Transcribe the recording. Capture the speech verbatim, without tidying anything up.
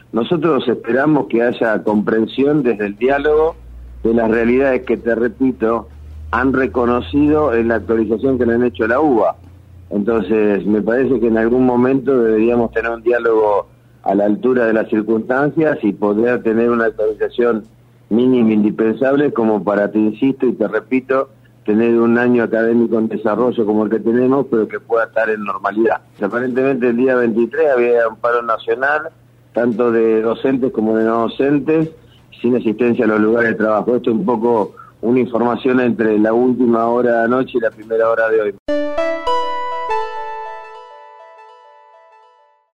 Nosotros esperamos que haya comprensión desde el diálogo de las realidades que, te repito, han reconocido en la actualización que le han hecho a la U B A. Entonces, me parece que en algún momento deberíamos tener un diálogo a la altura de las circunstancias y poder tener una actualización mínima indispensable como para, te insisto y te repito, tener un año académico en desarrollo como el que tenemos, pero que pueda estar en normalidad. Aparentemente el día veintitrés había un paro nacional, tanto de docentes como de no docentes, sin asistencia a los lugares de trabajo. Esto es un poco una información entre la última hora de anoche y la primera hora de hoy.